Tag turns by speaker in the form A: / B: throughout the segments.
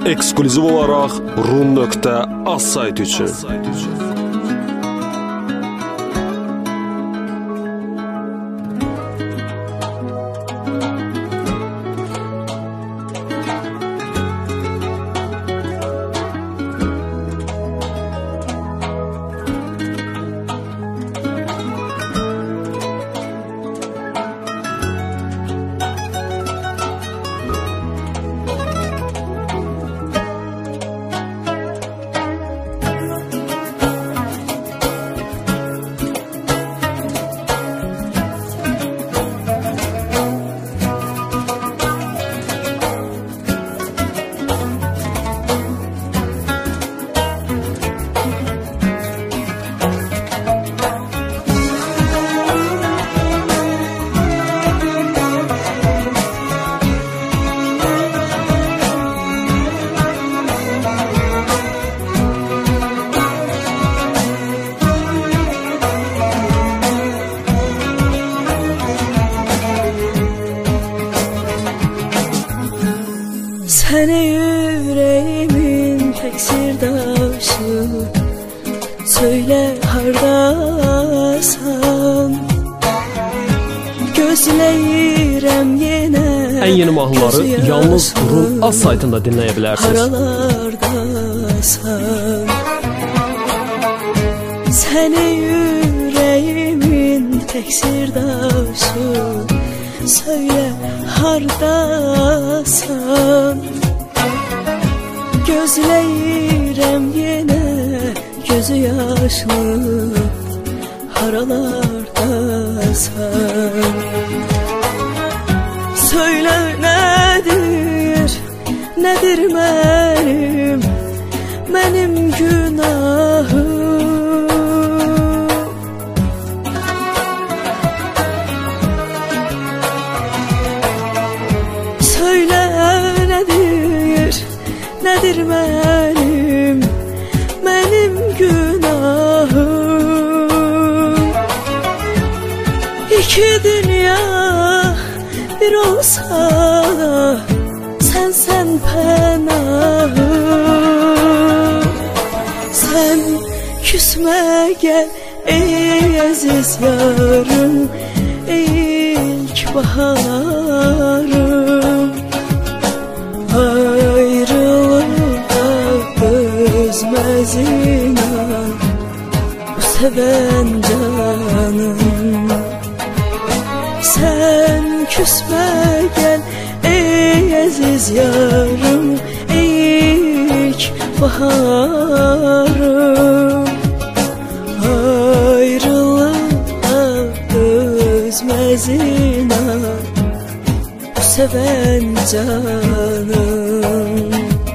A: ekskluziv olaraq rum.az saytı üçün.
B: Səni yüreğimin tek sirdaşı, söyle hardasan. Gözləyirəm yenə.
A: En yeni mahnıları yalnız rum.az saytında dinləyə
B: Haralardasan. Səni yüreğimin tek sirdaşı, söyle hardasan. Gözləyirəm yenə gözü yaşlı, haralardasan. Söyle nedir mənim günahım. Söyle nedir mənim günahım. İki dünya bir olsa da sen pənahım. Sen küsme gel ey aziz yarım, ilk baharım. Ayrılığa özmez inan bu seven canım. Sen küsme gel ey aziz yarım, ilk baharım. Ayrılığa özmez inan bu seven canım.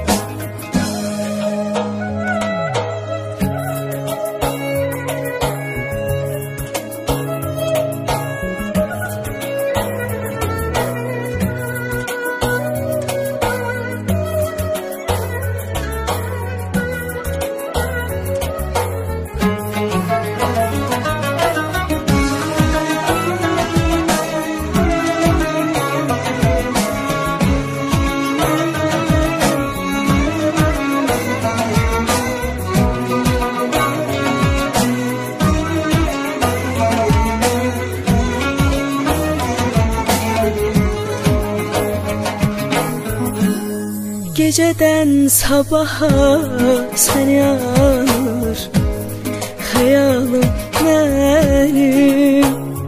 B: Geceden sabaha sen yanır hayalım benim.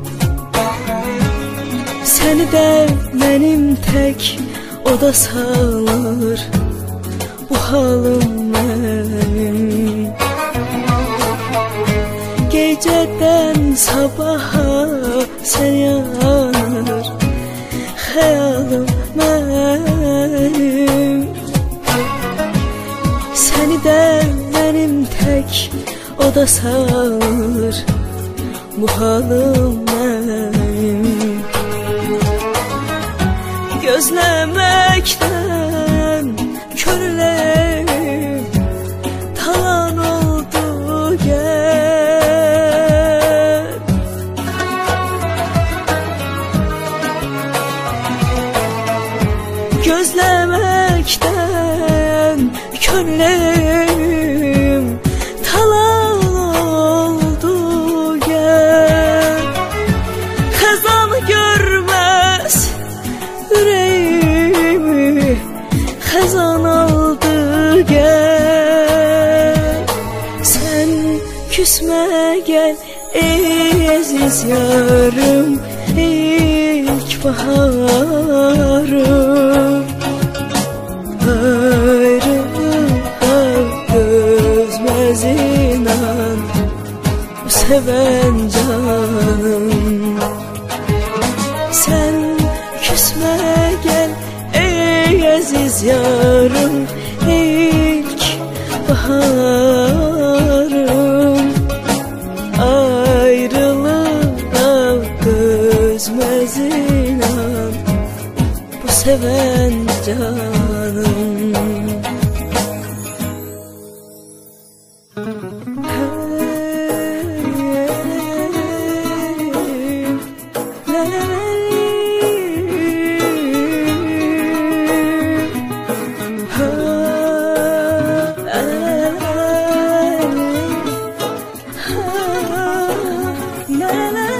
B: Seni de benim tek oda salır bu halım benim. Geceden sabaha sen yanır hayalım benim. Seni de benim tek oda salır bu halım benim. Gözlemekten körlerim talan oldu gel. Gözlemekten benim talan oldu gel. Xəzan görməz ürəyimi, xəzan aldı gel. Sən küsmə gəl ey əziz yarım, ilk baharım. Ayrılığa dözmez inan bu seven canım. Sen küsme gel ey aziz yarım, ilk baharım. Ayrılığa dözmez inan bu seven canım. La la